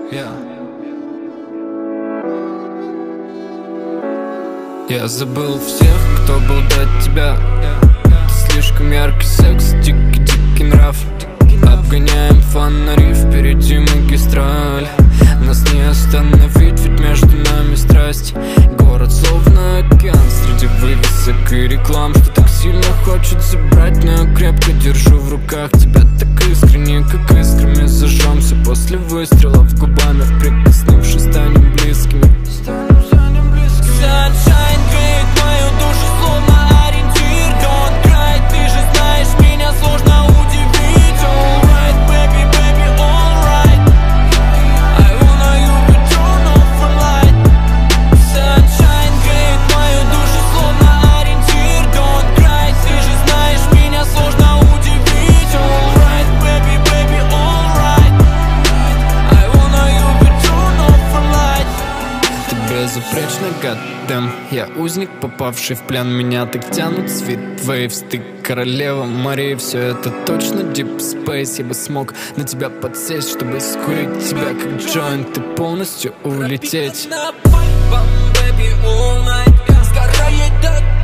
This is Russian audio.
Я забыл всех, кто был до тебя. Ты слишком яркий секс, дикий нрав. Обгоняем фонари, впереди магистраль. Нас не остановить, ведь между нами страсть. Город словно океан среди вывесок и реклам, что так сильно хочет забрать, но я крепко держу в руках тебя так искренне, как искрами зажжемся после выстрелов губами, прикоснувшись, станем близкими. Sunshine греет мою душу, словно ориентир. Don't cry, ты же знаешь, меня сложно удивить. Alright, baby, baby, alright. I wanna you to turn off from light. Sunshine греет мою душу, словно ориентир. Don't cry, ты же знаешь, меня сложно удивить. Alright, baby, baby, alright. I wanna you to turn off from light. Ты безупречно, goddamn. Я узник, попавший в плен. Меня так тянут Sweet Waves. Ты королева Марии, все это точно Deep Space. Я бы смог на тебя подсесть, чтобы скурить тебя как джойнт. Ты полностью улететь. Baby, all night. Сгорает